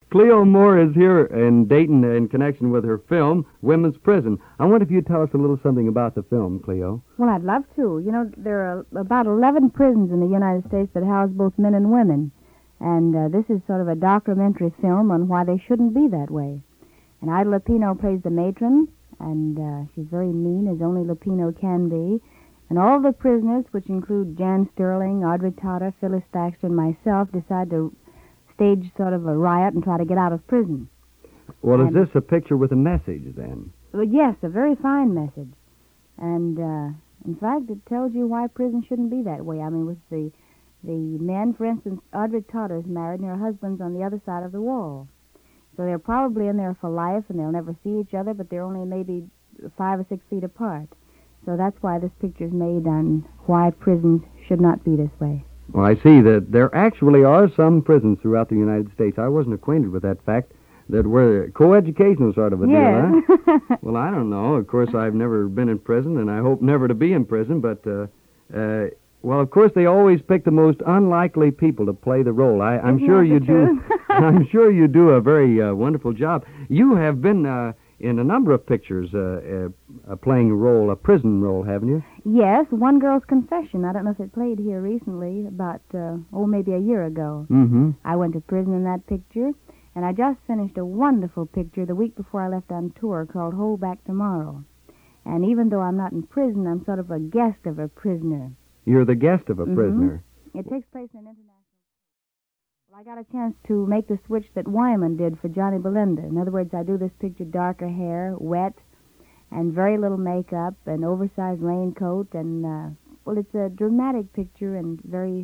Cleo Moore is here in Dayton in connection with her film, Women's Prison. I wonder if you'd tell us a little something about the film, Cleo. Well, I'd love to. You know, there are about 11 prisons in the United States that house both men and women. And this is sort of a documentary film on why they shouldn't be that way. And Ida Lupino plays the matron, and she's very mean, as only Lupino can be. And all the prisoners, which include Jan Sterling, Audrey Totter, Phyllis Thaxter, and myself, decide to stage sort of a riot and try to get out of prison. Well, is this a picture with a message, then? Well, yes, a very fine message. And, in fact, it tells you why prison shouldn't be that way. I mean, with the men, for instance, Audrey Totter's married, and her husband's on the other side of the wall. So they're probably in there for life, and they'll never see each other, but they're only maybe 5 or 6 feet apart. So that's why this picture's made on why prisons should not be this way. Well, I see that there actually are some prisons throughout the United States. I wasn't acquainted with that fact, that were coeducational sort of a deal, huh? Well, I don't know. Of course, I've never been in prison, and I hope never to be in prison, but, well, of course, they always pick the most unlikely people to play the role. I'm sure you do. I'm sure you do a very wonderful job. You have been in a number of pictures playing a prison role, haven't you? Yes, One Girl's Confession. I don't know if it played here recently, about, maybe a year ago. Mm-hmm. I went to prison in that picture, and I just finished a wonderful picture the week before I left on tour called Hold Back Tomorrow. And even though I'm not in prison, I'm sort of a guest of a prisoner. You're the guest of a prisoner. It takes place in an international... Well, I got a chance to make the switch that Wyman did for Johnny Belinda. In other words, I do this picture darker hair, wet, and very little makeup, an oversized raincoat, and, well, it's a dramatic picture and very,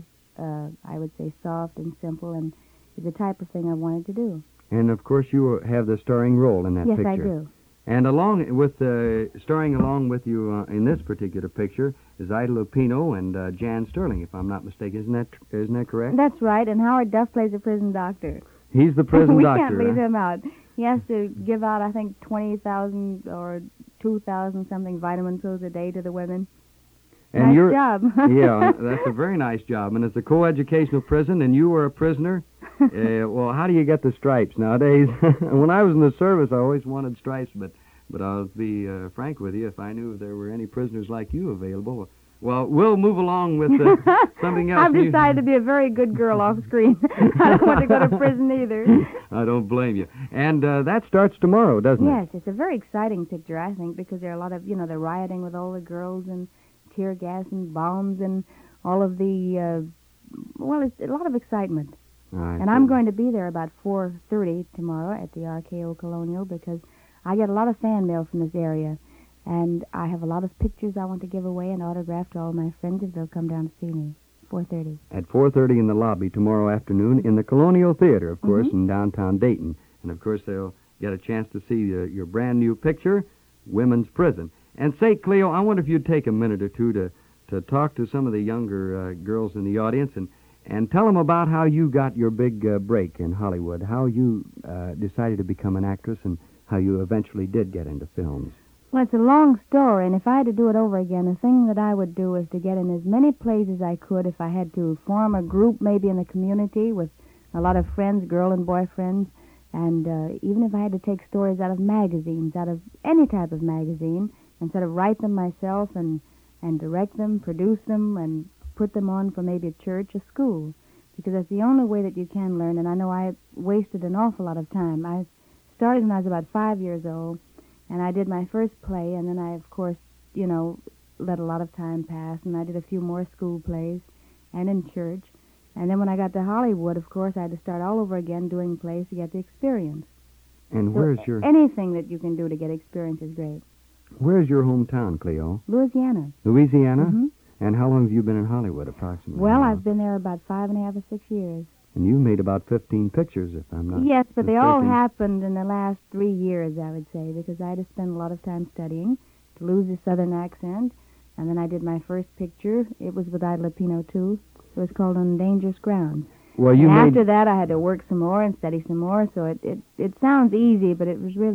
I would say, soft and simple, and it's the type of thing I wanted to do. And, of course, you have the starring role in that picture. Yes, I do. And along with starring along with you in this particular picture is Ida Lupino and Jan Sterling, if I'm not mistaken. Isn't that correct? That's right. And Howard Duff plays a prison doctor. He's the prison doctor. We can't leave him out. He has to give out, I think, 20,000 or 2,000 something vitamin pills a day to the women. And nice job. Yeah, that's a very nice job. And it's a coeducational prison, and you were a prisoner. Well, how do you get the stripes nowadays? When I was in the service, I always wanted stripes, but I'll be frank with you, if I knew there were any prisoners like you available. Well, we'll move along with something else. I've decided to be a very good girl off screen. I don't want to go to prison either. I don't blame you. And that starts tomorrow, doesn't it? Yes, it's a very exciting picture, I think, because there are a lot of, they're rioting with all the girls and tear gas and bombs and all of the, it's a lot of excitement. And I'm going to be there about 4:30 tomorrow at the RKO Colonial because I get a lot of fan mail from this area. And I have a lot of pictures I want to give away and autograph to all my friends if they'll come down to see me. 4:30. At 4:30 in the lobby tomorrow afternoon in the Colonial Theater, of course, in downtown Dayton. And, of course, they'll get a chance to see your brand new picture, Women's Prison. And say, Cleo, I wonder if you'd take a minute or two to talk to some of the younger girls in the audience and tell them about how you got your big break in Hollywood, how you decided to become an actress and how you eventually did get into films. Well, it's a long story, and if I had to do it over again, the thing that I would do is to get in as many plays as I could if I had to form a group maybe in the community with a lot of friends, girl and boy friends, and even if I had to take stories out of magazines, out of any type of magazine, and sort of write them myself and direct them, produce them, and put them on for maybe a church or school, because that's the only way that you can learn, and I know I wasted an awful lot of time. I started when I was about 5 years old, and I did my first play, and then I, of course, let a lot of time pass, and I did a few more school plays and in church. And then when I got to Hollywood, of course, I had to start all over again doing plays to get the experience. And where's your... Anything that you can do to get experience is great. Where's your hometown, Cleo? Louisiana. Louisiana? Mm-hmm. And how long have you been in Hollywood, approximately? Well, I've been there about 5.5 or 6 years. And you made about 15 pictures, if I'm not Yes, but mistaken. they all happened in the last 3 years, I would say, because I had to spend a lot of time studying to lose the southern accent. And then I did my first picture. It was with Ida Lupino, too. It was called On Dangerous Ground. Well, after that, I had to work some more and study some more, so it sounds easy, but it was really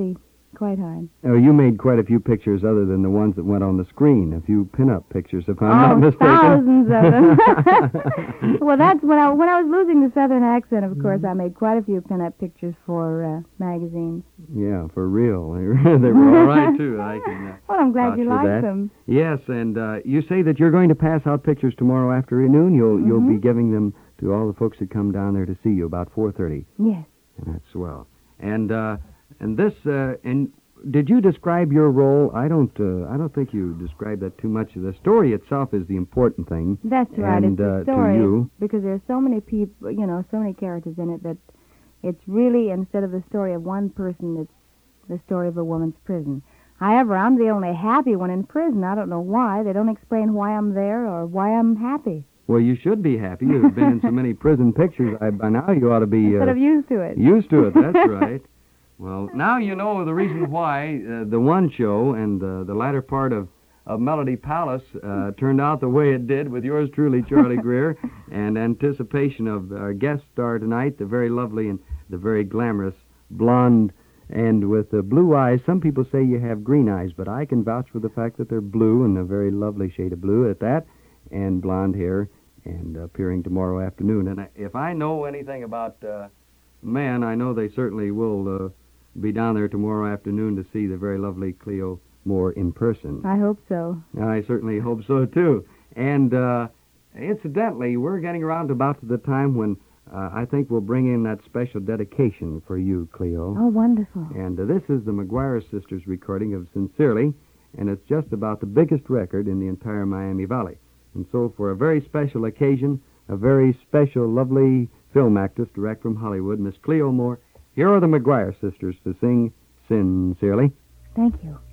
quite hard. Oh, you made quite a few pictures other than the ones that went on the screen. A few pin-up pictures, if I'm not mistaken. Thousands of them. Well, that's when I was losing the southern accent. Of course, I made quite a few pin-up pictures for magazines. Yeah, for real. They were all right too. I can. Well, I'm glad you vouch for like that. them. Yes, and you say that you're going to pass out pictures tomorrow afternoon. You'll be giving them to all the folks that come down there to see you about 4:30. Yes. That's swell. And this and did you describe your role? I don't think you described that too much. The story itself is the important thing. That's right. And, it's the story to you, because there's so many people, so many characters in it that it's really, instead of the story of one person, it's the story of a woman's prison. However, I'm the only happy one in prison. I don't know why. They don't explain why I'm there or why I'm happy. well, you should be happy. You've been in so many prison pictures. By now you ought to be Sort of used to it. used to it. That's right. Well, now you know the reason why the one show and the latter part of Melody Palace turned out the way it did with yours truly, Charlie Greer, and anticipation of our guest star tonight, the very lovely and the very glamorous blonde and with the blue eyes. Some people say you have green eyes, but I can vouch for the fact that they're blue and a very lovely shade of blue at that, and blonde hair, and appearing tomorrow afternoon. And if I know anything about men, I know they certainly will be down there tomorrow afternoon to see the very lovely Cleo Moore in person. I hope so. I certainly hope so, too. And incidentally, we're getting around to about the time when I think we'll bring in that special dedication for you, Cleo. Oh, wonderful. And this is the McGuire Sisters recording of Sincerely, and it's just about the biggest record in the entire Miami Valley. And so for a very special occasion, a very special, lovely film actress direct from Hollywood, Miss Cleo Moore, here are the McGuire Sisters to sing Sincerely. Thank you.